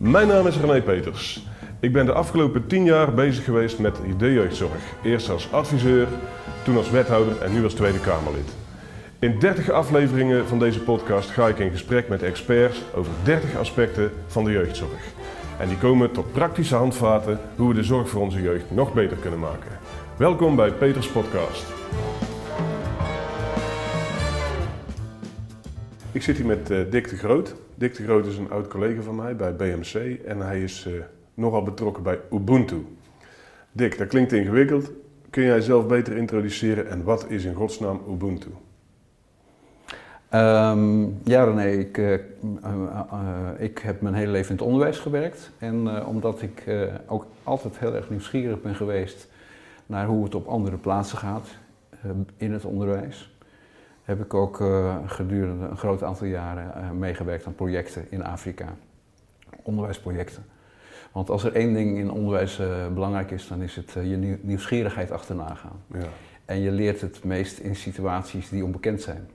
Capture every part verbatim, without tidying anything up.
Mijn naam is René Peters. Ik ben de afgelopen tien jaar bezig geweest met de jeugdzorg. Eerst als adviseur, toen als wethouder en nu als Tweede Kamerlid. In dertig afleveringen van deze podcast ga ik in gesprek met experts over dertig aspecten van de jeugdzorg. En die komen tot praktische handvaten hoe we de zorg voor onze jeugd nog beter kunnen maken. Welkom bij Peters Podcast. Ik zit hier met uh, Dick de Groot. Dick de Groot is een oud collega van mij bij B M C en hij is uh, nogal betrokken bij Ubuntu. Dick, dat klinkt ingewikkeld. Kun jij jezelf beter introduceren en wat is in godsnaam Ubuntu? Um, ja René, ik, uh, uh, uh, ik heb mijn hele leven in het onderwijs gewerkt. En uh, omdat ik uh, ook altijd heel erg nieuwsgierig ben geweest naar hoe het op andere plaatsen gaat uh, in het onderwijs, heb ik ook uh, gedurende een groot aantal jaren uh, meegewerkt aan projecten in Afrika. Onderwijsprojecten. Want als er één ding in onderwijs uh, belangrijk is, dan is het uh, je nieuw- nieuwsgierigheid achterna gaan. Ja. En je leert het meest in situaties die onbekend zijn.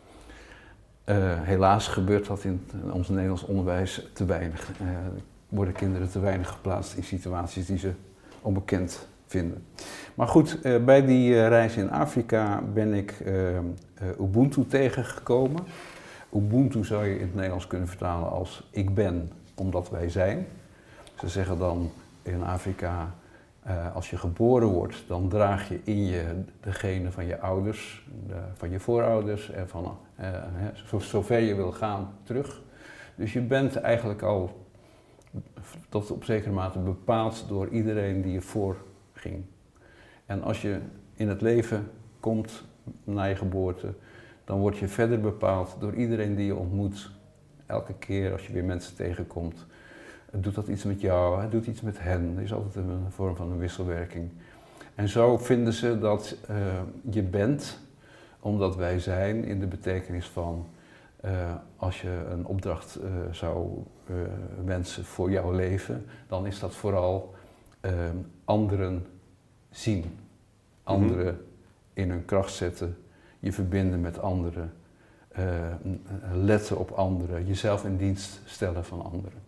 Uh, helaas gebeurt dat in ons Nederlands onderwijs te weinig. Uh, worden kinderen te weinig geplaatst in situaties die ze onbekend vinden. Maar goed, uh, bij die uh, reis in Afrika ben ik uh, uh, Ubuntu tegengekomen. Ubuntu zou je in het Nederlands kunnen vertalen als ik ben omdat wij zijn. Ze zeggen dan in Afrika, uh, als je geboren wordt, dan draag je in je de genen van je ouders, de, van je voorouders en van uh, zo, zover je wil gaan terug. Dus je bent eigenlijk al tot op zekere mate bepaald door iedereen die je voor ging. En als je in het leven komt na je geboorte, dan word je verder bepaald door iedereen die je ontmoet. Elke keer als je weer mensen tegenkomt, doet dat iets met jou, het doet iets met hen. Er is altijd een vorm van een wisselwerking. En zo vinden ze dat uh, je bent, omdat wij zijn, in de betekenis van uh, als je een opdracht uh, zou uh, wensen voor jouw leven, dan is dat vooral uh, anderen zien, anderen mm-hmm. in hun kracht zetten, je verbinden met anderen, uh, letten op anderen, jezelf in dienst stellen van anderen.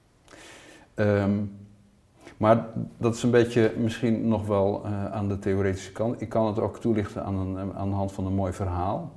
Um, maar dat is een beetje misschien nog wel uh, aan de theoretische kant. Ik kan het ook toelichten aan, een, aan de hand van een mooi verhaal.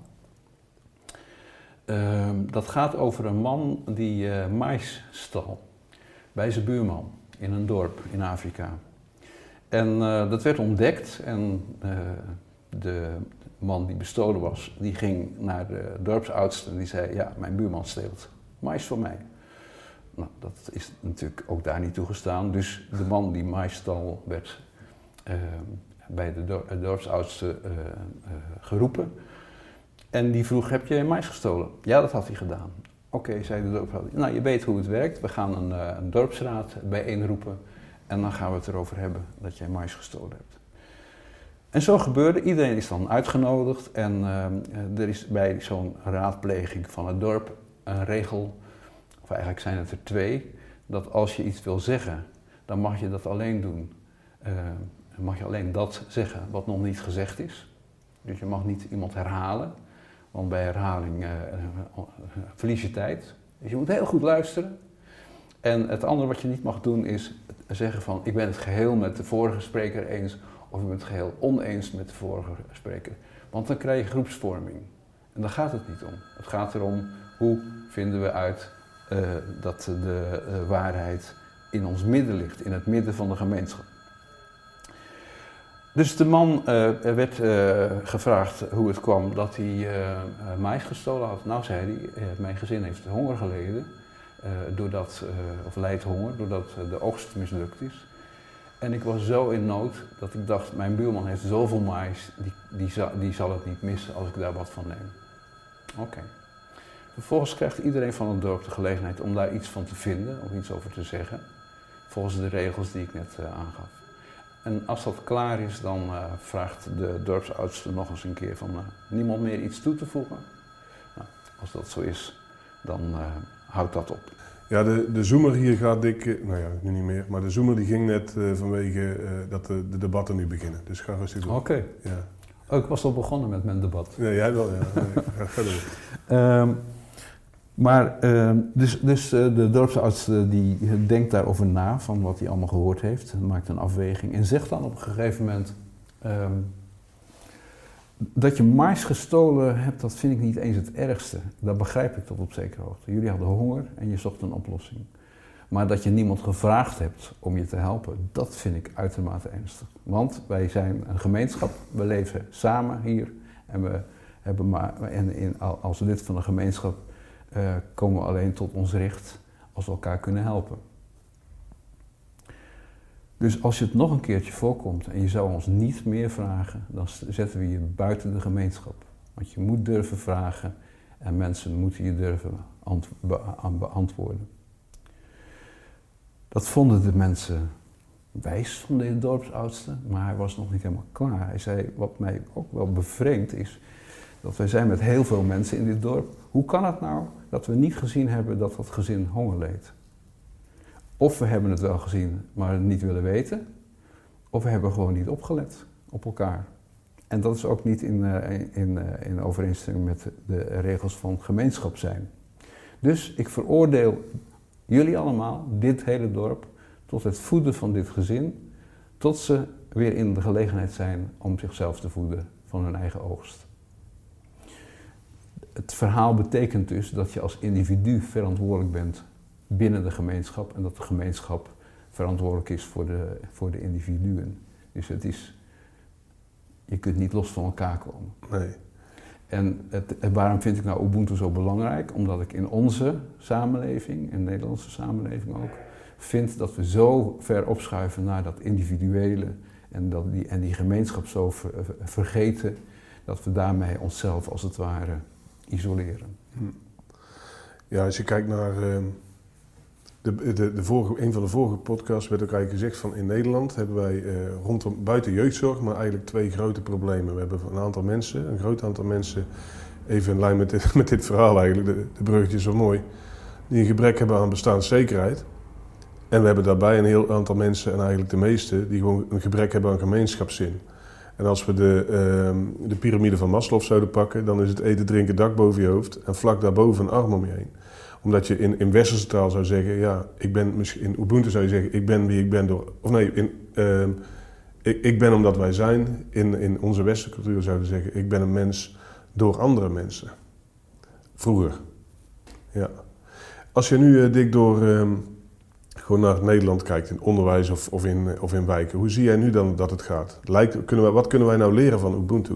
Um, dat gaat over een man die uh, mais stal bij zijn buurman in een dorp in Afrika. En uh, dat werd ontdekt en uh, de man die bestolen was, die ging naar de dorpsoudste en die zei, ja, mijn buurman steelt mais voor mij. Nou, dat is natuurlijk ook daar niet toegestaan. Dus de man die mais stal werd uh, bij de dor- dorpsoudste uh, uh, geroepen. En die vroeg, heb je mais gestolen? Ja, dat had hij gedaan. Oké, okay, zei de dorpsouder. Nou, je weet hoe het werkt. We gaan een, uh, een dorpsraad bijeenroepen. En dan gaan we het erover hebben dat jij mais gestolen hebt. En zo gebeurde. Iedereen is dan uitgenodigd. En uh, er is bij zo'n raadpleging van het dorp een regel, of eigenlijk zijn het er twee, dat als je iets wil zeggen, dan mag je dat alleen doen. Uh, dan mag je alleen dat zeggen wat nog niet gezegd is. Dus je mag niet iemand herhalen, want bij herhaling uh, uh, verlies je tijd. Dus je moet heel goed luisteren. En het andere wat je niet mag doen is zeggen van, ik ben het geheel met de vorige spreker eens, of ik ben het geheel oneens met de vorige spreker. Want dan krijg je groepsvorming. En daar gaat het niet om. Het gaat erom, hoe vinden we uit Uh, dat de uh, waarheid in ons midden ligt, in het midden van de gemeenschap. Dus de man uh, werd uh, gevraagd hoe het kwam dat hij uh, uh, mais gestolen had. Nou, zei hij, uh, mijn gezin heeft honger geleden, uh, doordat, uh, of lijdt honger, doordat uh, de oogst mislukt is. En ik was zo in nood dat ik dacht, mijn buurman heeft zoveel mais, die, die, zal, die zal het niet missen als ik daar wat van neem. Oké. Okay. Vervolgens krijgt iedereen van het dorp de gelegenheid om daar iets van te vinden, of iets over te zeggen, volgens de regels die ik net uh, aangaf. En als dat klaar is, dan uh, vraagt de dorpsoudste nog eens een keer van uh, niemand meer iets toe te voegen. Nou, als dat zo is, dan uh, houdt dat op. Ja, de, de zoomer hier gaat dik, nou ja, nu niet meer, maar de zoomer die ging net uh, vanwege uh, dat de, de debatten nu beginnen. Dus ga rustig door. Oké. Okay. Ja. Oh, ik was al begonnen met mijn debat. Nee, jij wel, ja. Nee, ga verder. um, Maar uh, dus, dus uh, de dorpsarts uh, die denkt daarover na, van wat hij allemaal gehoord heeft, maakt een afweging en zegt dan op een gegeven moment, um, dat je mais gestolen hebt, dat vind ik niet eens het ergste. Dat begrijp ik tot op zekere hoogte. Jullie hadden honger en je zocht een oplossing. Maar dat je niemand gevraagd hebt om je te helpen, dat vind ik uitermate ernstig. Want wij zijn een gemeenschap, we leven samen hier en we hebben maar, en in, als lid van een gemeenschap uh, komen we alleen tot ons recht als we elkaar kunnen helpen. Dus als je het nog een keertje voorkomt en je zou ons niet meer vragen, dan zetten we je buiten de gemeenschap. Want je moet durven vragen en mensen moeten je durven beantwoorden. Dat vonden de mensen wijs van de dorpsoudste, maar hij was nog niet helemaal klaar. Hij zei, wat mij ook wel bevreemdt is, dat wij zijn met heel veel mensen in dit dorp. Hoe kan het nou dat we niet gezien hebben dat dat gezin honger leed? Of we hebben het wel gezien, maar het niet willen weten. Of we hebben gewoon niet opgelet op elkaar. En dat is ook niet in, uh, in, uh, in overeenstemming met de regels van gemeenschap zijn. Dus ik veroordeel jullie allemaal, dit hele dorp, tot het voeden van dit gezin, tot ze weer in de gelegenheid zijn om zichzelf te voeden van hun eigen oogst. Het verhaal betekent dus dat je als individu verantwoordelijk bent binnen de gemeenschap en dat de gemeenschap verantwoordelijk is voor de, voor de individuen. Dus het is, je kunt niet los van elkaar komen. Nee. En het, waarom vind ik nou Ubuntu zo belangrijk? Omdat ik in onze samenleving, in de Nederlandse samenleving ook, vind dat we zo ver opschuiven naar dat individuele en, dat die, en die gemeenschap zo ver, vergeten, dat we daarmee onszelf als het ware isoleren. Ja, als je kijkt naar uh, de, de, de vorige, een van de vorige podcasts werd ook eigenlijk gezegd van in Nederland hebben wij uh, rondom buiten jeugdzorg maar eigenlijk twee grote problemen. We hebben een aantal mensen, een groot aantal mensen, even in lijn met dit, met dit verhaal eigenlijk, de, de bruggetje is zo mooi, die een gebrek hebben aan bestaanszekerheid. En we hebben daarbij een heel aantal mensen, en eigenlijk de meeste, die gewoon een gebrek hebben aan gemeenschapszin. En als we de, uh, de piramide van Maslow zouden pakken, dan is het eten, drinken, dak boven je hoofd en vlak daarboven een arm om je heen. Omdat je in, in westerse taal zou zeggen, ja, ik ben misschien, in Ubuntu zou je zeggen, ik ben wie ik ben door, of nee, in, uh, ik, ik ben omdat wij zijn. In, in onze westerse cultuur zouden we zeggen, ik ben een mens door andere mensen. Vroeger. Ja. Als je nu, uh, Dick, door uh, gewoon naar Nederland kijkt, in onderwijs of, of, in, of in wijken, hoe zie jij nu dan dat het gaat? Lijkt, kunnen wij, wat kunnen wij nou leren van Ubuntu?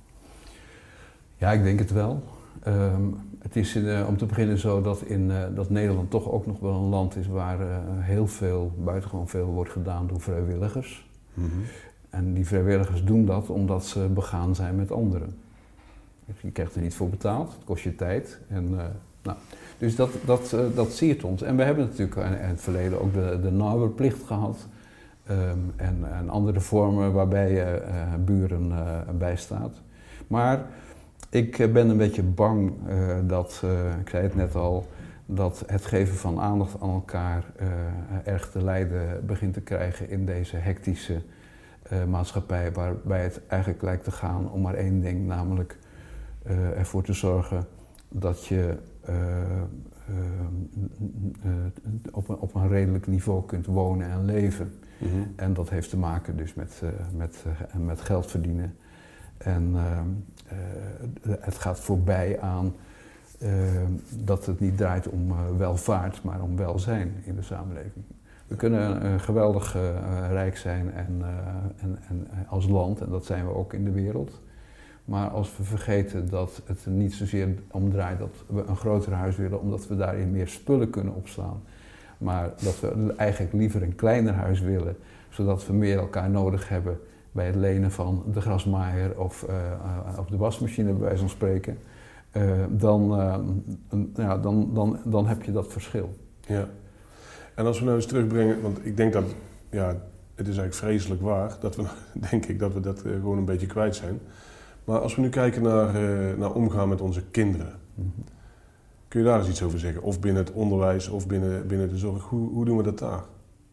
Ja, ik denk het wel. Um, het is in, uh, om te beginnen zo dat, in, uh, dat Nederland toch ook nog wel een land is waar uh, heel veel, buitengewoon veel wordt gedaan door vrijwilligers. Mm-hmm. En die vrijwilligers doen dat omdat ze begaan zijn met anderen. Je krijgt er niet voor betaald, het kost je tijd. En, uh, nou, dus dat, dat, uh, dat siert ons. En we hebben natuurlijk in het verleden ook de, de nauwerplicht gehad. Um, en, en andere vormen waarbij je uh, buren uh, bijstaat. Maar ik ben een beetje bang uh, dat, uh, ik zei het net al, dat het geven van aandacht aan elkaar uh, erg te lijden begint te krijgen in deze hectische uh, maatschappij, waarbij het eigenlijk lijkt te gaan om maar één ding, namelijk uh, ervoor te zorgen dat je uh, uh, uh, op, een, op een redelijk niveau kunt wonen en leven. Mm-hmm. En dat heeft te maken dus met, uh, met, uh, met geld verdienen. En uh, uh, het gaat voorbij aan uh, dat het niet draait om uh, welvaart, maar om welzijn in de samenleving. We kunnen uh, geweldig uh, rijk zijn en, uh, en, en als land, en dat zijn we ook in de wereld. Maar als we vergeten dat het er niet zozeer om draait dat we een groter huis willen, omdat we daarin meer spullen kunnen opslaan. Maar dat we eigenlijk liever een kleiner huis willen, zodat we meer elkaar nodig hebben bij het lenen van de grasmaaier of, uh, uh, of de wasmachine, bij wijze van spreken, uh, dan, uh, een, ja, dan, dan, dan heb je dat verschil. Ja. En als we nou eens terugbrengen, want ik denk dat, ja, het is eigenlijk vreselijk waar, dat we, denk ik, dat we dat uh, gewoon een beetje kwijt zijn. Maar als we nu kijken naar, uh, naar omgaan met onze kinderen, mm-hmm. kun je daar eens iets over zeggen? Of binnen het onderwijs of binnen, binnen de zorg, hoe, hoe doen we dat daar?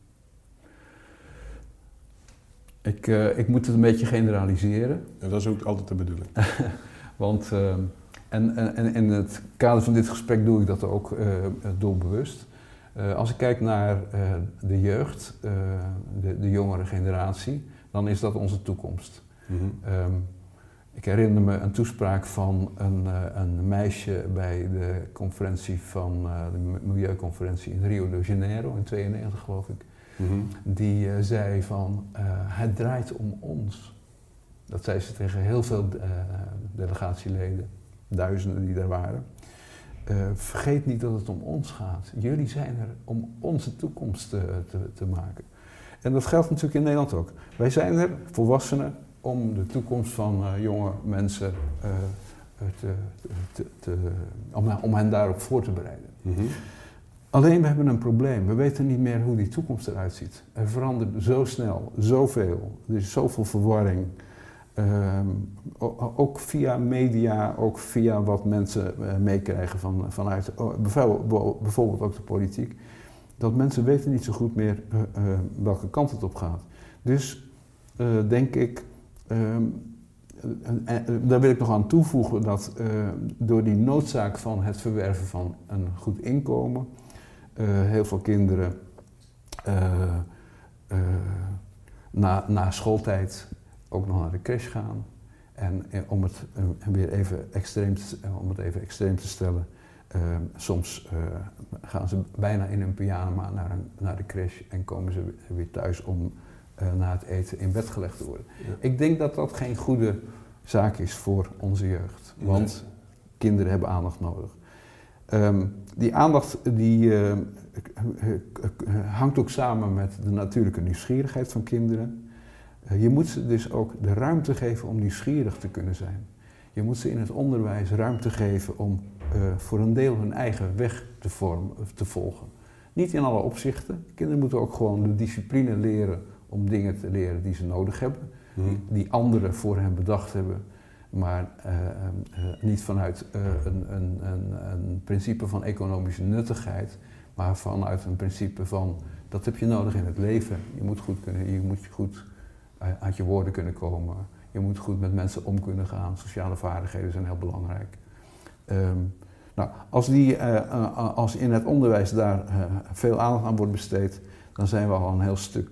Ik, uh, ik moet het een beetje generaliseren. En dat is ook altijd de bedoeling. Want uh, En, en, en in het kader van dit gesprek doe ik dat ook uh, doelbewust. Uh, als ik kijk naar uh, de jeugd, uh, de, de jongere generatie, dan is dat onze toekomst. Mm-hmm. Um, ik herinner me een toespraak van een, uh, een meisje bij de conferentie van uh, de milieuconferentie in Rio de Janeiro in tweeënnegentig geloof ik. Mm-hmm. Die uh, zei van, uh, het draait om ons. Dat zei ze tegen heel veel uh, delegatieleden, duizenden die daar waren. Uh, vergeet niet dat het om ons gaat. Jullie zijn er om onze toekomst te, te, te maken. En dat geldt natuurlijk in Nederland ook. Wij zijn er, volwassenen, om de toekomst van uh, jonge mensen uh, te, te, te, om, om hen daarop voor te bereiden. Mm-hmm. Alleen we hebben een probleem. We weten niet meer hoe die toekomst eruit ziet. Er verandert zo snel, zoveel. Er is zoveel verwarring. Um, ook via media, ook via wat mensen uh, meekrijgen van, vanuit uh, bijvoorbeeld, bijvoorbeeld ook de politiek. Dat mensen weten niet zo goed meer uh, uh, welke kant het op gaat. Dus uh, denk ik, um, en, en, daar wil ik nog aan toevoegen dat uh, door die noodzaak van het verwerven van een goed inkomen, uh, heel veel kinderen uh, uh, na, na schooltijd ook nog naar de crash gaan. En, en om, het, en weer even extreem te, om het even extreem te stellen, uh, soms uh, gaan ze bijna in hun pyjama naar, een, naar de crash en komen ze weer thuis om uh, na het eten in bed gelegd te worden. Ja. Ik denk dat dat geen goede zaak is voor onze jeugd, want nee. Kinderen hebben aandacht nodig. Um, die aandacht die, uh, hangt ook samen met de natuurlijke nieuwsgierigheid van kinderen. Je moet ze dus ook de ruimte geven om nieuwsgierig te kunnen zijn. Je moet ze in het onderwijs ruimte geven om uh, voor een deel hun eigen weg te, vormen, te volgen. Niet in alle opzichten. Kinderen moeten ook gewoon de discipline leren om dingen te leren die ze nodig hebben. Mm. Die, die anderen voor hen bedacht hebben. Maar uh, uh, niet vanuit uh, een, een, een, een principe van economische nuttigheid. Maar vanuit een principe van, dat heb je nodig in het leven. Je moet goed kunnen, je moet goed uit je woorden kunnen komen. Je moet goed met mensen om kunnen gaan. Sociale vaardigheden zijn heel belangrijk. Um, nou, als, die, uh, als in het onderwijs daar uh, veel aandacht aan wordt besteed, dan zijn we al een heel stuk.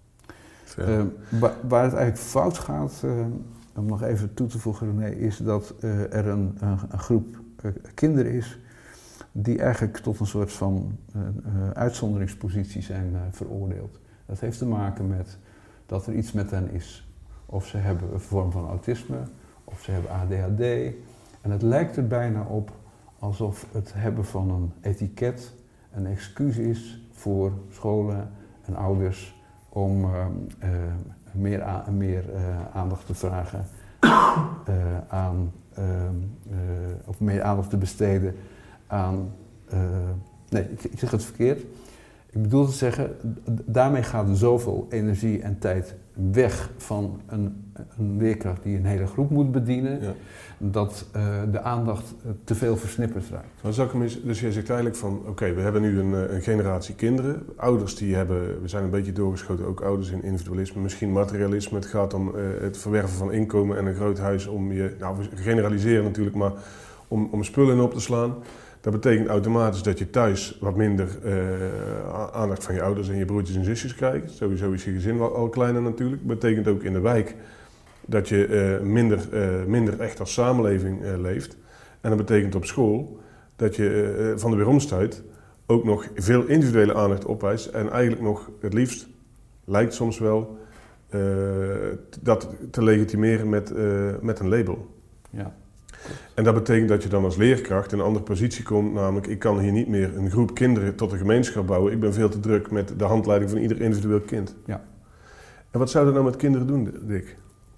Um, waar, waar het eigenlijk fout gaat, uh, om nog even toe te voegen, René, is dat uh, er een, een, een groep uh, kinderen is die eigenlijk tot een soort van uh, uh, uitzonderingspositie zijn uh, veroordeeld. Dat heeft te maken met dat er iets met hen is. Of ze hebben een vorm van autisme, of ze hebben A D H D. En het lijkt er bijna op alsof het hebben van een etiket een excuus is voor scholen en ouders om uh, uh, meer, a- meer uh, aandacht te vragen uh, aan, uh, uh, of meer aandacht te besteden aan, uh, nee, ik, ik zeg het verkeerd. Ik bedoel te zeggen, daarmee gaat er zoveel energie en tijd weg van een, een leerkracht die een hele groep moet bedienen, ja. dat uh, de aandacht uh, te veel versnipperd raakt. Maar zal ik hem eens, dus jij zegt eigenlijk van, oké, okay, we hebben nu een, een generatie kinderen. Ouders die hebben, we zijn een beetje doorgeschoten, ook ouders in individualisme, misschien materialisme. Het gaat om uh, het verwerven van inkomen en een groot huis om je, nou we generaliseren natuurlijk, maar om, om spullen in op te slaan. Dat betekent automatisch dat je thuis wat minder uh, aandacht van je ouders en je broertjes en zusjes krijgt. Sowieso is je gezin wel al kleiner natuurlijk. Dat betekent ook in de wijk dat je uh, minder, uh, minder echt als samenleving uh, leeft. En dat betekent op school dat je uh, van de weeromstuit ook nog veel individuele aandacht opeist. En eigenlijk nog het liefst, lijkt soms wel, uh, dat te legitimeren met, uh, met een label. Ja. En dat betekent dat je dan als leerkracht in een andere positie komt, namelijk ik kan hier niet meer een groep kinderen tot een gemeenschap bouwen. Ik ben veel te druk met de handleiding van ieder individueel kind. Ja. En wat zou dat nou met kinderen doen, Dick?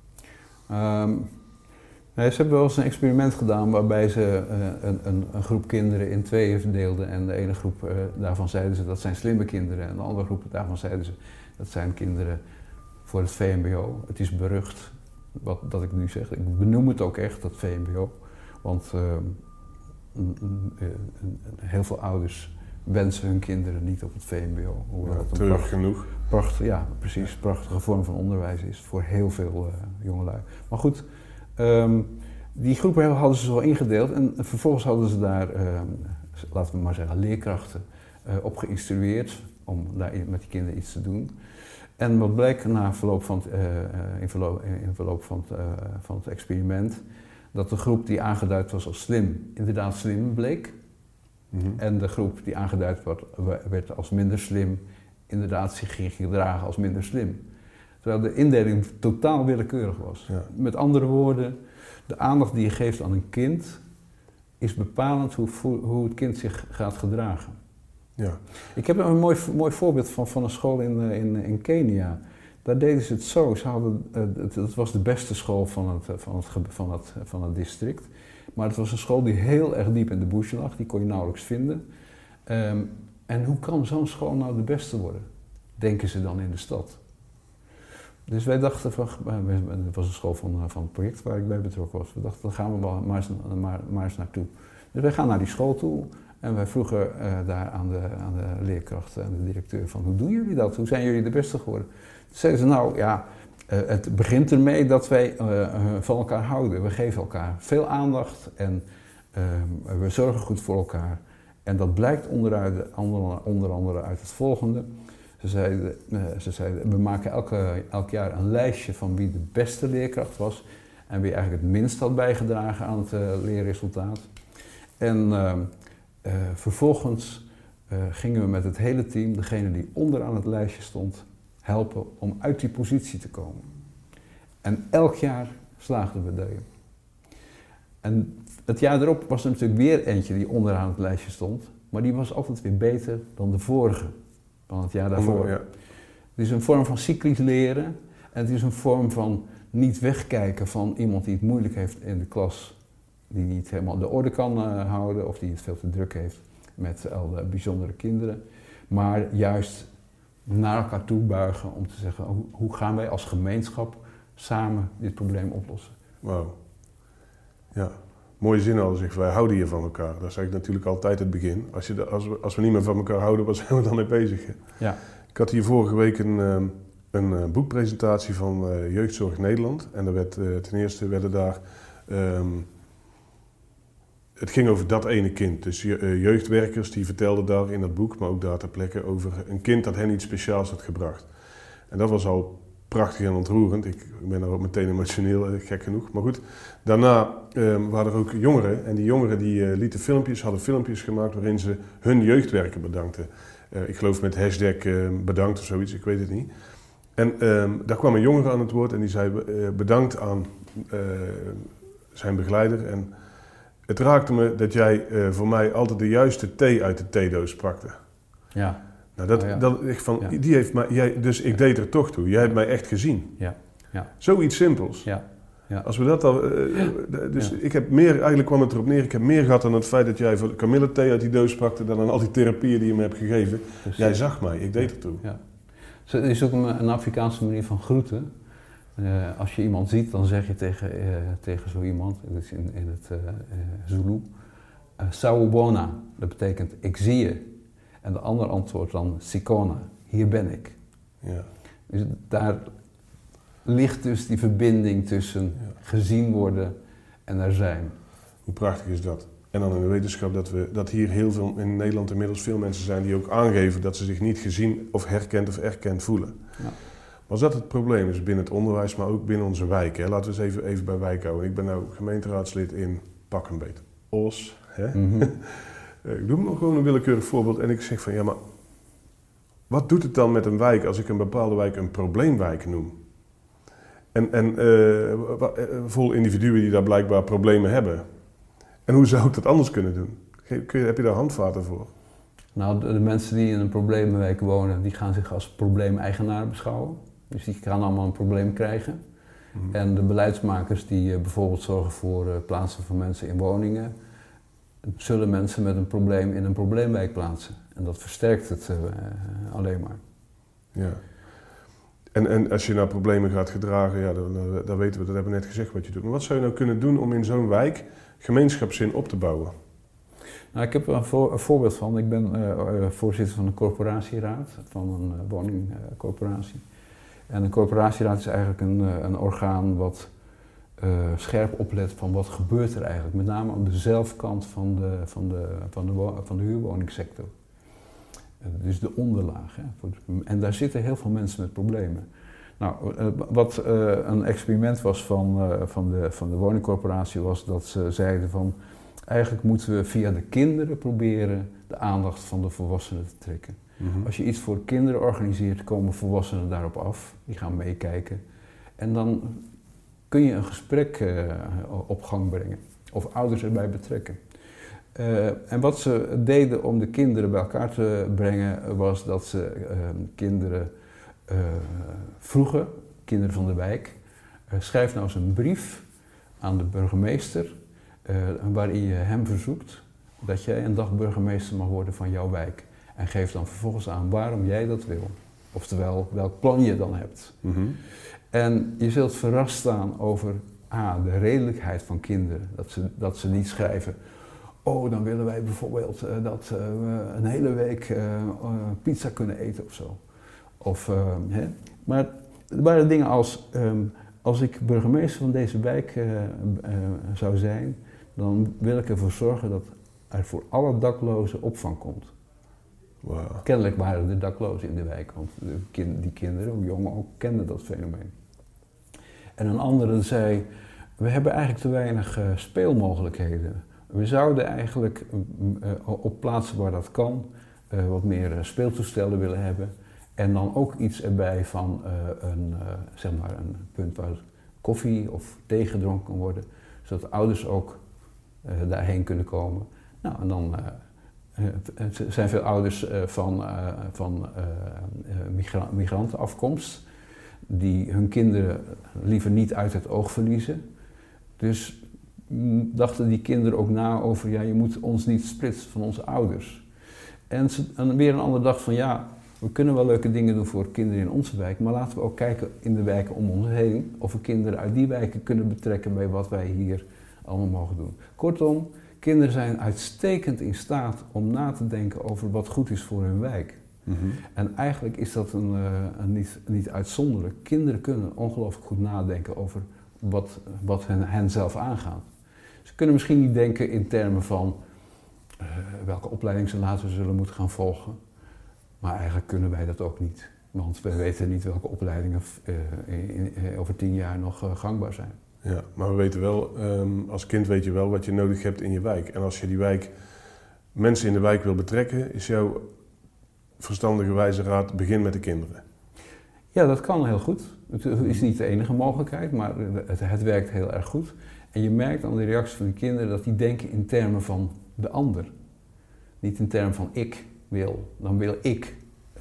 Um, nee, ze hebben wel eens een experiment gedaan waarbij ze uh, een, een, een groep kinderen in tweeën verdeelden. En de ene groep uh, daarvan zeiden ze dat zijn slimme kinderen. En de andere groep daarvan zeiden ze dat zijn kinderen voor het V M B O. Het is berucht. Wat dat ik nu zeg, ik benoem het ook echt, dat V M B O. Want uh, mm, uh, heel veel ouders wensen hun kinderen niet op het V M B O. Hoewel ja, het een terug pracht, genoeg. Pracht, ja, precies. Prachtige vorm van onderwijs is voor heel veel uh, jongelui. Maar goed, um, Die groepen hadden ze zo ingedeeld en vervolgens hadden ze daar, uh, laten we maar zeggen, leerkrachten uh, op geïnstrueerd om daar met die kinderen iets te doen. En wat bleek na verloop van het, uh, in verloop, in verloop van het, uh, van het experiment, dat de groep die aangeduid was als slim, inderdaad slim bleek. Mm-hmm. En de groep die aangeduid werd, werd als minder slim, inderdaad zich ging gedragen als minder slim. Terwijl de indeling totaal willekeurig was. Ja. Met andere woorden, de aandacht die je geeft aan een kind is bepalend hoe, hoe het kind zich gaat gedragen. Ja. Ik heb een mooi, mooi voorbeeld van, van een school in, in, in Kenia. Daar deden ze het zo. Ze hadden, het, het was de beste school van het, van, het, van, het, van het district. Maar het was een school die heel erg diep in de bush lag. Die kon je nauwelijks vinden. Um, en hoe kan zo'n school nou de beste worden? Denken ze dan in de stad. Dus wij dachten van, het was een school van, van het project waar ik bij betrokken was. We dachten, dan gaan we wel maar eens, maar, maar eens naartoe. Dus wij gaan naar die school toe en wij vroegen uh, daar aan de, aan de leerkrachten en de directeur van, hoe doen jullie dat? Hoe zijn jullie de beste geworden? Toen zeiden ze, nou ja, uh, het begint ermee dat wij uh, uh, van elkaar houden. We geven elkaar veel aandacht en uh, we zorgen goed voor elkaar. En dat blijkt onderuit, onder, onder andere uit het volgende. Ze zeiden, ze zeiden, we maken elke, elk jaar een lijstje van wie de beste leerkracht was en wie eigenlijk het minst had bijgedragen aan het uh, leerresultaat. En uh, uh, vervolgens uh, gingen we met het hele team, degene die onderaan het lijstje stond, helpen om uit die positie te komen. En elk jaar slaagden we daarin. En het jaar erop was er natuurlijk weer eentje die onderaan het lijstje stond, maar die was altijd weer beter dan de vorige. Van het jaar daarvoor. Ja. Het is een vorm van cyclisch leren en het is een vorm van niet wegkijken van iemand die het moeilijk heeft in de klas, die niet helemaal de orde kan uh, houden of die het veel te druk heeft met al de bijzondere kinderen, maar juist naar elkaar toe buigen om te zeggen, hoe, hoe gaan wij als gemeenschap samen dit probleem oplossen. Wauw. Ja. Mooie zin hadden zich, wij houden hier van elkaar. Dat is eigenlijk natuurlijk altijd het begin. Als, je de, als, we, als we niet meer van elkaar houden, waar zijn we dan mee bezig? Hè? Ja. Ik had hier vorige week een, een, een boekpresentatie van uh, Jeugdzorg Nederland. En er werd, uh, ten eerste werden daar... Um, het ging over dat ene kind. Dus uh, jeugdwerkers die vertelden daar in dat boek, maar ook daar ter plekke, over een kind dat hen iets speciaals had gebracht. En dat was al prachtig en ontroerend. Ik ben daar ook meteen emotioneel, gek genoeg. Maar goed, daarna uh, waren er ook jongeren. En die jongeren die uh, lieten filmpjes, hadden filmpjes gemaakt waarin ze hun jeugdwerker bedankten. Uh, ik geloof met hashtag uh, bedankt of zoiets, ik weet het niet. En uh, daar kwam een jongere aan het woord en die zei uh, bedankt aan uh, zijn begeleider. En het raakte me dat jij uh, voor mij altijd de juiste thee uit de theedoos pakte. Ja. Nou, dat, oh ja. dat, ik van, ja. die heeft mij, jij, dus ik deed er toch toe. Jij hebt mij echt gezien. Ja. Ja. Zoiets simpels. Ja. Ja. Als we dat al, uh, ja. Dus ja. ik heb meer, eigenlijk kwam het erop neer, ik heb meer gehad dan het feit dat jij voor kamillethee uit die doos pakte dan aan al die therapieën die je me hebt gegeven. Precies. Jij zag mij, ik deed er toe. Ja. So, het is ook een, een Afrikaanse manier van groeten. Uh, als je iemand ziet, dan zeg je tegen, uh, tegen zo iemand, dus in, in het uh, uh, Zulu, uh, Sawubona, dat betekent ik zie je. En de ander antwoordt dan Sikona, hier ben ik. Ja. Dus daar ligt dus die verbinding tussen ja. gezien worden en er zijn. Hoe prachtig is dat? En dan in de wetenschap dat, we, dat hier heel veel, in Nederland inmiddels veel mensen zijn die ook aangeven dat ze zich niet gezien of herkend of erkend voelen. Ja. Maar als dat het probleem is binnen het onderwijs, maar ook binnen onze wijk. Hè? Laten we eens even, even bij wijk houden. Ik ben nou gemeenteraadslid in pak een beet Os. Hè? Mm-hmm. Ik doe nog gewoon een willekeurig voorbeeld en ik zeg van ja, maar wat doet het dan met een wijk als ik een bepaalde wijk een probleemwijk noem? En, en uh, vol individuen die daar blijkbaar problemen hebben. En hoe zou ik dat anders kunnen doen? Kun je, heb je daar handvaten voor? Nou, de, de mensen die in een probleemwijk wonen, die gaan zich als probleemeigenaar beschouwen. Dus die gaan allemaal een probleem krijgen. Mm-hmm. En de beleidsmakers die uh, bijvoorbeeld zorgen voor uh, plaatsen van mensen in woningen, zullen mensen met een probleem in een probleemwijk plaatsen. En dat versterkt het uh, alleen maar. Ja. En, en als je naar problemen gaat gedragen, ja, dan, dan weten we, dat hebben we net gezegd wat je doet. Maar wat zou je nou kunnen doen om in zo'n wijk gemeenschapszin op te bouwen? Nou, ik heb er een, voor, een voorbeeld van. Ik ben uh, voorzitter van een corporatieraad, van een uh, woningcorporatie. Uh, en een corporatieraad is eigenlijk een, uh, een orgaan wat uh, scherp oplet van wat gebeurt er eigenlijk. Met name aan de zelfkant van de, van de, van de, wo- van de huurwoningssector. Uh, dus de onderlaag. Hè. En daar zitten heel veel mensen met problemen. Nou, uh, wat uh, een experiment was van, uh, van, de, van de woningcorporatie was dat ze zeiden van... Eigenlijk moeten we via de kinderen proberen de aandacht van de volwassenen te trekken. Mm-hmm. Als je iets voor kinderen organiseert, komen volwassenen daarop af. Die gaan meekijken. En dan kun je een gesprek uh, op gang brengen. Of ouders erbij betrekken. Uh, en wat ze deden om de kinderen bij elkaar te brengen, was dat ze uh, kinderen uh, vroegen, kinderen van de wijk, uh, schrijf nou eens een brief aan de burgemeester, uh, waarin je hem verzoekt dat jij een dag burgemeester mag worden van jouw wijk. En geef dan vervolgens aan waarom jij dat wil. Oftewel, welk plan je dan hebt. Mm-hmm. En je zult verrast staan over ah, de redelijkheid van kinderen. Dat ze, dat ze niet schrijven, oh, dan willen wij bijvoorbeeld uh, dat uh, we een hele week uh, uh, pizza kunnen eten of zo. Of, uh, hè? Maar er waren dingen als, um, als ik burgemeester van deze wijk uh, uh, zou zijn, dan wil ik ervoor zorgen dat er voor alle daklozen opvang komt. Wow. Kennelijk waren er daklozen in de wijk, want de kind, die kinderen, hoe jongen ook, kenden dat fenomeen. En een andere zei, we hebben eigenlijk te weinig uh, speelmogelijkheden. We zouden eigenlijk uh, op plaatsen waar dat kan, uh, wat meer uh, speeltoestellen willen hebben. En dan ook iets erbij van uh, een, uh, zeg maar een punt waar koffie of thee gedronken kan worden. Zodat ouders ook uh, daarheen kunnen komen. Nou, en dan... Uh, Er zijn veel ouders uh, van, uh, van uh, migra- migrantenafkomst die hun kinderen liever niet uit het oog verliezen. Dus m- dachten die kinderen ook na over, ja, je moet ons niet splitsen van onze ouders. En, ze, en weer een ander dacht van, ja, we kunnen wel leuke dingen doen voor kinderen in onze wijk, maar laten we ook kijken in de wijken om ons heen of we kinderen uit die wijken kunnen betrekken bij wat wij hier allemaal mogen doen. Kortom, kinderen zijn uitstekend in staat om na te denken over wat goed is voor hun wijk. Mm-hmm. En eigenlijk is dat een, uh, een niet, niet uitzonderlijk. Kinderen kunnen ongelooflijk goed nadenken over wat, wat hen, hen zelf aangaat. Ze kunnen misschien niet denken in termen van uh, welke opleiding ze later zullen moeten gaan volgen. Maar eigenlijk kunnen wij dat ook niet. Want we weten niet welke opleidingen uh, in, in, over tien jaar nog uh, gangbaar zijn. Ja, maar we weten wel, um, als kind weet je wel wat je nodig hebt in je wijk. En als je die wijk, mensen in de wijk wil betrekken, is jouw verstandige wijze raad, begin met de kinderen. Ja, dat kan heel goed. Het is niet de enige mogelijkheid, maar het, het werkt heel erg goed. En je merkt aan de reactie van de kinderen dat die denken in termen van de ander. Niet in termen van ik wil, dan wil ik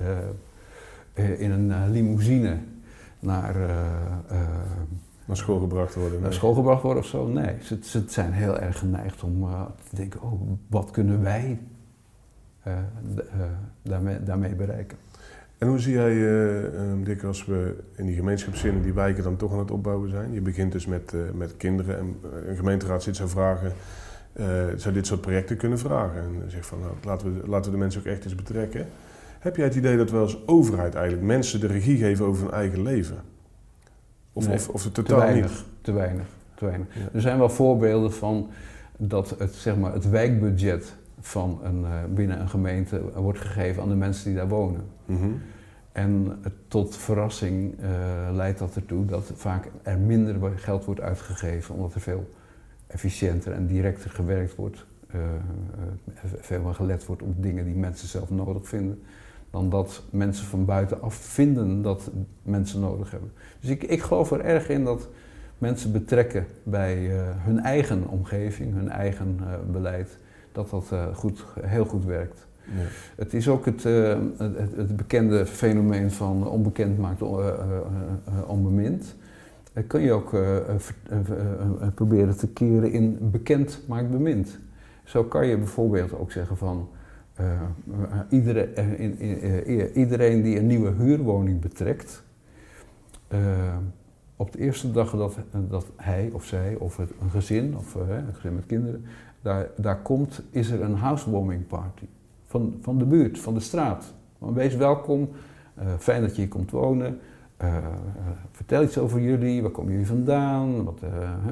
uh, in een uh, limousine naar... Uh, uh, Naar school gebracht worden? Nee. Naar school gebracht worden of zo? Nee, ze, ze zijn heel erg geneigd om uh, te denken, oh, wat kunnen wij uh, d- uh, daarmee, daarmee bereiken? En hoe zie jij, uh, um, Dick, als we in die gemeenschapszinnen die wijken dan toch aan het opbouwen zijn? Je begint dus met, uh, met kinderen en uh, een gemeenteraad zit zou vragen, uh, zou dit soort projecten kunnen vragen? En zegt van, nou, laten we, laten we de mensen ook echt eens betrekken. Heb jij het idee dat we als overheid eigenlijk mensen de regie geven over hun eigen leven? Of, nee, of, of het totaal te weinig, niet? Te weinig, te weinig. Ja. Er zijn wel voorbeelden van dat het, zeg maar, het wijkbudget van een, uh, binnen een gemeente wordt gegeven aan de mensen die daar wonen. Mm-hmm. En uh, tot verrassing uh, leidt dat ertoe dat vaak er minder geld wordt uitgegeven, omdat er veel efficiënter en directer gewerkt wordt. Uh, uh, veel meer gelet wordt op dingen die mensen zelf nodig vinden, dan dat mensen van buitenaf vinden dat mensen nodig hebben. Dus ik, ik geloof er erg in dat mensen betrekken bij uh, hun eigen omgeving, hun eigen uh, beleid, dat dat uh, goed, heel goed werkt. Ja. Het is ook het, uh, het, het bekende fenomeen van onbekend maakt uh, uh, uh, onbemind. Dat kun je ook uh, uh, uh, uh, proberen te keren in bekend maakt bemind. Zo kan je bijvoorbeeld ook zeggen van Uh, uh, iedereen, uh, in, in, uh, iedereen die een nieuwe huurwoning betrekt, uh, op de eerste dag dat, uh, dat hij of zij of het, een gezin of uh, een gezin met kinderen daar, daar komt, is er een housewarming party van, van de buurt, van de straat. Maar wees welkom, uh, fijn dat je hier komt wonen, uh, vertel iets over jullie, waar komen jullie vandaan? Wat,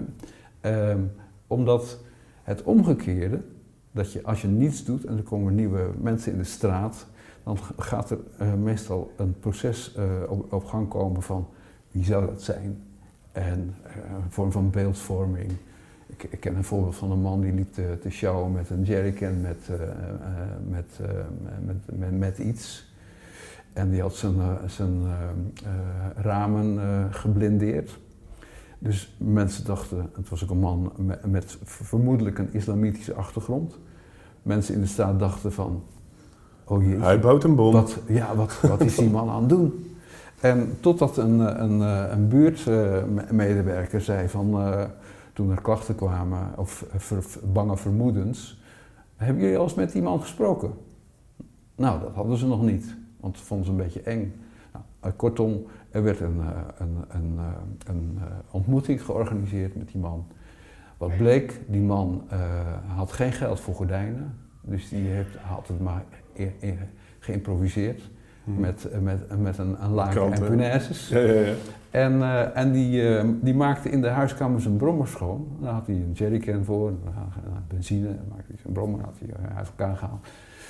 uh, uh, omdat het omgekeerde, dat je als je niets doet en er komen nieuwe mensen in de straat, dan gaat er uh, meestal een proces uh, op, op gang komen van wie zou dat zijn? En uh, een vorm van beeldvorming. Ik, ik ken een voorbeeld van een man die liep te, te sjouwen met een jerrycan met, uh, uh, met, uh, met, met, met iets. En die had zijn, uh, zijn uh, uh, ramen uh, geblindeerd. Dus mensen dachten, het was ook een man met, met vermoedelijk een islamitische achtergrond. Mensen in de straat dachten van, oh jee. Hij bouwt een bom. Wat, ja, wat, wat is die man aan het doen? En totdat een, een, een buurtmedewerker zei van, uh, toen er klachten kwamen of ver, bange vermoedens, hebben jullie al eens met die man gesproken? Nou, dat hadden ze nog niet, want dat vonden ze een beetje eng. Nou, kortom, er werd een, een, een, een, een ontmoeting georganiseerd met die man. Wat bleek, die man uh, had geen geld voor gordijnen, dus die heeft, had het maar e- e- geïmproviseerd. Hmm. Met, met, met een, een laken en punaises. Ja, ja, ja. En, uh, en die, uh, die maakte in de huiskamer zijn brommer schoon. Daar had hij een jerrycan voor, uh, benzine, dan maakte hij zijn brommer, had hij uh, uit elkaar gehaald.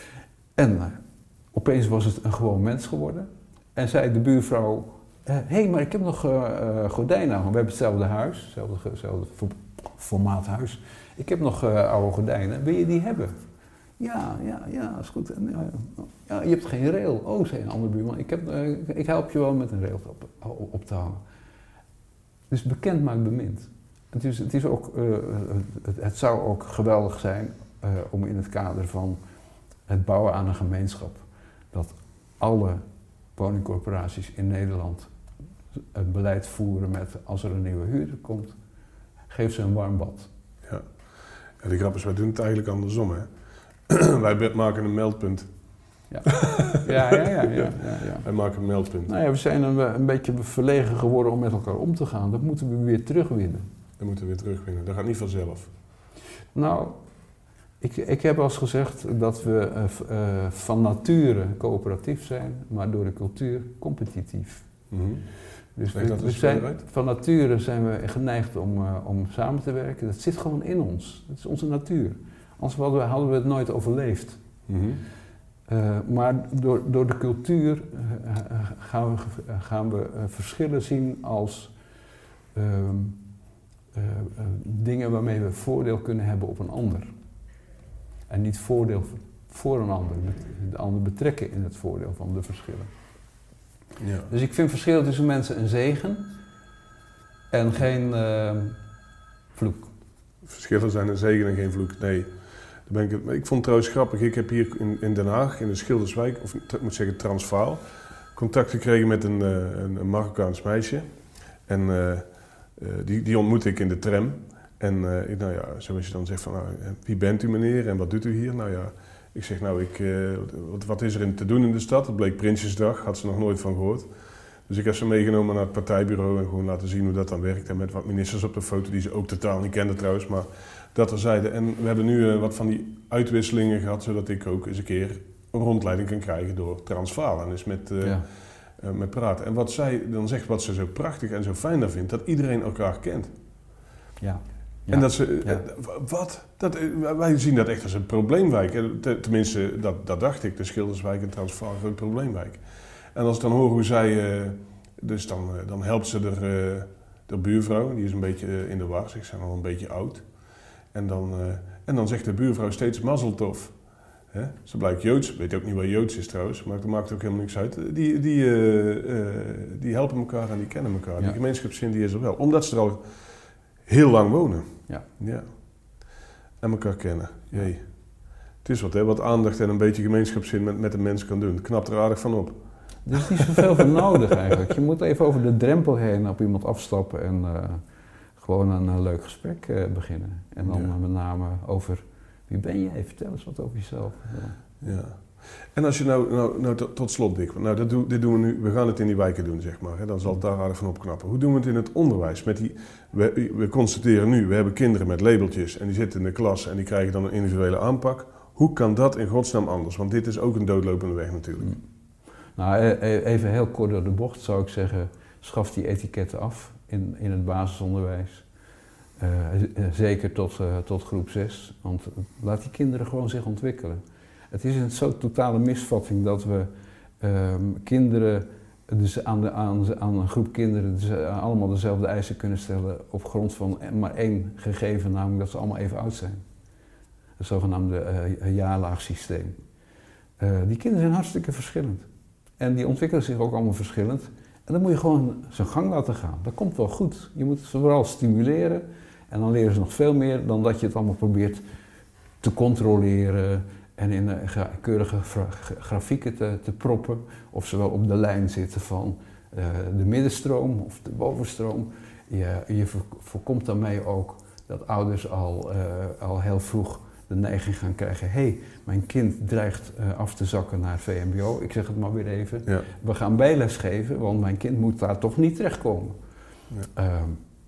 En uh, opeens was het een gewoon mens geworden. En zei de buurvrouw, hé, uh, hey, maar ik heb nog uh, uh, gordijnen. We hebben hetzelfde huis, hetzelfde, hetzelfde formaat huis. Ik heb nog uh, oude gordijnen, wil je die hebben? Ja, ja, ja, is goed. En, ja, ja, je hebt geen rail. Oh, zei een andere buurman, ik, heb, uh, ik help je wel met een rail op, op te hangen. Dus bekend maakt bemind. Het, is, het, is ook, uh, het, het zou ook geweldig zijn uh, om in het kader van het bouwen aan een gemeenschap, dat alle woningcorporaties in Nederland het beleid voeren met, als er een nieuwe huurder komt, geef ze een warm bad. Ja, ja de grap is, wij doen het eigenlijk andersom, hè. Wij maken een meldpunt. Ja, ja, ja, ja, ja, ja, ja. Wij maken een meldpunt. Nou ja, we zijn een, een beetje verlegen geworden om met elkaar om te gaan. Dat moeten we weer terugwinnen. Dat moeten we weer terugwinnen. Dat gaat niet vanzelf. Nou, ik, ik heb al eens gezegd dat we uh, uh, van nature coöperatief zijn, maar door de cultuur competitief. Mm-hmm. Dus we, we zijn, van nature zijn we geneigd om, uh, om samen te werken. Dat zit gewoon in ons. Dat is onze natuur. Anders hadden we, hadden we het nooit overleefd. Mm-hmm. Uh, maar door, door de cultuur uh, gaan we, gaan we uh, verschillen zien als uh, uh, uh, dingen waarmee we voordeel kunnen hebben op een ander. En niet voordeel voor een ander, de ander betrekken in het voordeel van de verschillen. Ja. Dus ik vind verschillen tussen mensen een zegen en geen uh, vloek. Verschillen zijn een zegen en geen vloek, nee. Ben ik, ik vond het trouwens grappig, ik heb hier in, in Den Haag, in de Schilderswijk, of ik moet zeggen Transvaal, contact gekregen met een, een, een Marokkaans meisje. En uh, uh, die, die ontmoette ik in de tram. En uh, ik, nou ja, zoals je dan zegt van, nou, wie bent u meneer en wat doet u hier? Nou ja, ik zeg nou, ik, uh, wat, wat is er in te doen in de stad? Het bleek Prinsjesdag, had ze nog nooit van gehoord. Dus ik heb ze meegenomen naar het partijbureau en gewoon laten zien hoe dat dan werkt. En met wat ministers op de foto, die ze ook totaal niet kenden trouwens, maar dat er zeiden. En we hebben nu uh, wat van die uitwisselingen gehad, zodat ik ook eens een keer een rondleiding kan krijgen door Transvaal. En dus met, uh, ja. uh, met praten. En wat zij dan zegt, wat ze zo prachtig en zo fijn daar vindt, dat iedereen elkaar kent. Ja. Ja. En dat ze, ja. wat? Dat, wij zien dat echt als een probleemwijk. Tenminste, dat, dat dacht ik, de Schilderswijk en Transvaal is een probleemwijk. En als ik dan hoor hoe zij, uh, dus dan, uh, dan helpt ze de, uh, de buurvrouw, die is een beetje uh, in de war, ze zijn al een beetje oud. En dan, uh, en dan zegt de buurvrouw steeds mazzeltof. Hè? Ze blijkt Joods, weet ook niet wat Joods is trouwens, maar dat maakt ook helemaal niks uit. Die, die, uh, uh, die helpen elkaar en die kennen elkaar. Ja. Die gemeenschapszin die is er wel, omdat ze er al heel lang wonen. Ja. Ja. En elkaar kennen. Jee. Het is wat, hè, wat aandacht en een beetje gemeenschapszin met, met een mens kan doen. Het knapt er aardig van op. Er is niet zoveel voor nodig eigenlijk. Je moet even over de drempel heen op iemand afstappen en uh, gewoon een uh, leuk gesprek uh, beginnen. En dan ja. uh, met name over, wie ben jij? Vertel eens wat over jezelf. Ja. ja. En als je nou, nou, nou tot, tot slot, Dick, nou dat doen, dit doen we nu, we gaan het in die wijken doen, zeg maar. Hè, dan zal het daar aardig van opknappen. Hoe doen we het in het onderwijs? Met die, we, we constateren nu, we hebben kinderen met labeltjes en die zitten in de klas en die krijgen dan een individuele aanpak. Hoe kan dat in godsnaam anders? Want dit is ook een doodlopende weg natuurlijk. Nou, even heel kort door de bocht zou ik zeggen, schaf die etiketten af in, in het basisonderwijs. Uh, zeker tot, uh, tot groep zes, want laat die kinderen gewoon zich ontwikkelen. Het is een zo totale misvatting dat we um, kinderen, dus aan, de, aan, aan een groep kinderen dus allemaal dezelfde eisen kunnen stellen op grond van maar één gegeven, namelijk dat ze allemaal even oud zijn. Het zogenaamde uh, jaarlaagsysteem. Uh, die kinderen zijn hartstikke verschillend. En die ontwikkelen zich ook allemaal verschillend. En dan moet je gewoon zijn gang laten gaan. Dat komt wel goed. Je moet ze vooral stimuleren. En dan leren ze nog veel meer dan dat je het allemaal probeert te controleren. En in uh, keurige gra grafieken te, te proppen. Of ze wel op de lijn zitten van uh, de middenstroom of de bovenstroom. Je, je voorkomt daarmee ook dat ouders al, uh, al heel vroeg de neiging gaan krijgen. Hé, hey, mijn kind dreigt uh, af te zakken naar het V M B O. Ik zeg het maar weer even. Ja. We gaan bijles geven, want mijn kind moet daar toch niet terechtkomen. Ja. Uh,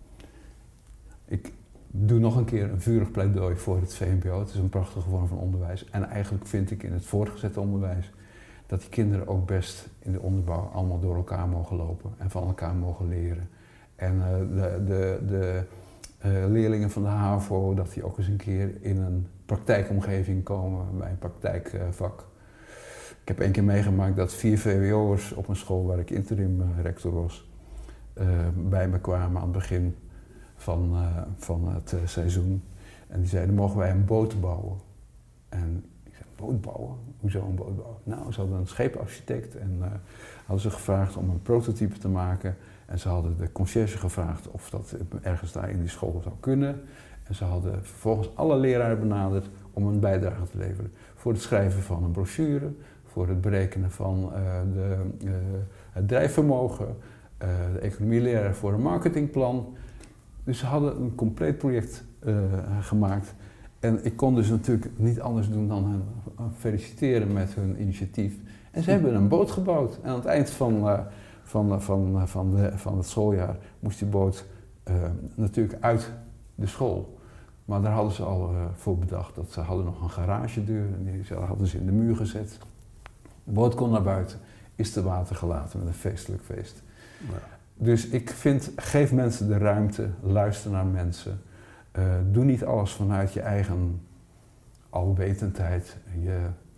ik doe nog een keer een vurig pleidooi voor het V M B O. Het is een prachtige vorm van onderwijs. En eigenlijk vind ik in het voortgezet onderwijs dat die kinderen ook best in de onderbouw allemaal door elkaar mogen lopen en van elkaar mogen leren. En uh, de, de, de uh, leerlingen van de HAVO, dat die ook eens een keer in een praktijkomgeving komen bij een praktijkvak. Uh, ik heb één keer meegemaakt dat vier V W O'ers op een school waar ik interim uh, rector was, uh, bij me kwamen aan het begin van, uh, van het uh, seizoen. En die zeiden, mogen wij een boot bouwen? En ik zei, boot bouwen? Hoezo een boot bouwen? Nou, ze hadden een schepenarchitect en uh, hadden ze gevraagd om een prototype te maken. En ze hadden de conciërge gevraagd of dat ergens daar in die school zou kunnen. En ze hadden vervolgens alle leraren benaderd om een bijdrage te leveren. Voor het schrijven van een brochure, voor het berekenen van uh, de, uh, het drijfvermogen, uh, de economieleraar voor een marketingplan. Dus ze hadden een compleet project uh, gemaakt. En ik kon dus natuurlijk niet anders doen dan hen feliciteren met hun initiatief. En ze hebben een boot gebouwd. En aan het eind van, uh, van, van, van, de, van het schooljaar moest die boot uh, natuurlijk uit de school. Maar daar hadden ze al uh, voor bedacht dat ze hadden nog een garagedeur en die hadden ze in de muur gezet. De boot kon naar buiten, is te water gelaten met een feestelijk feest. Ja. Dus ik vind, geef mensen de ruimte, luister naar mensen. Uh, doe niet alles vanuit je eigen alwetendheid, je,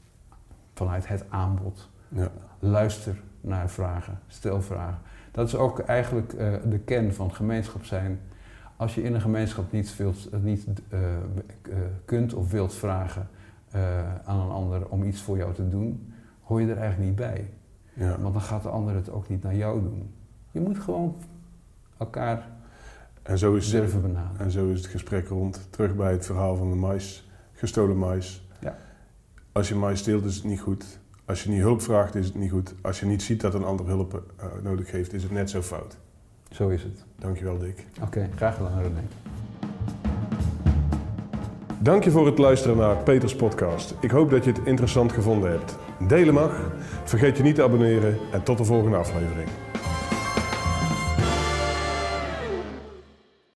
vanuit het aanbod. Ja. Luister naar vragen, stel vragen. Dat is ook eigenlijk uh, de kern van gemeenschap zijn. Als je in een gemeenschap niet, wilt, niet uh, uh, kunt of wilt vragen uh, aan een ander om iets voor jou te doen, hoor je er eigenlijk niet bij. Ja. Want dan gaat de ander het ook niet naar jou doen. Je moet gewoon elkaar en zo is, durven benaderen. En zo is het gesprek rond. Terug bij het verhaal van de mais, gestolen mais. Ja. Als je mais steelt is het niet goed. Als je niet hulp vraagt is het niet goed. Als je niet ziet dat een ander hulp uh, nodig heeft is het net zo fout. Zo is het. Dankjewel Dick. Oké, okay, graag gedaan René. Dank je voor het luisteren naar Peters podcast. Ik hoop dat je het interessant gevonden hebt. Delen mag. Vergeet je niet te abonneren en tot de volgende aflevering.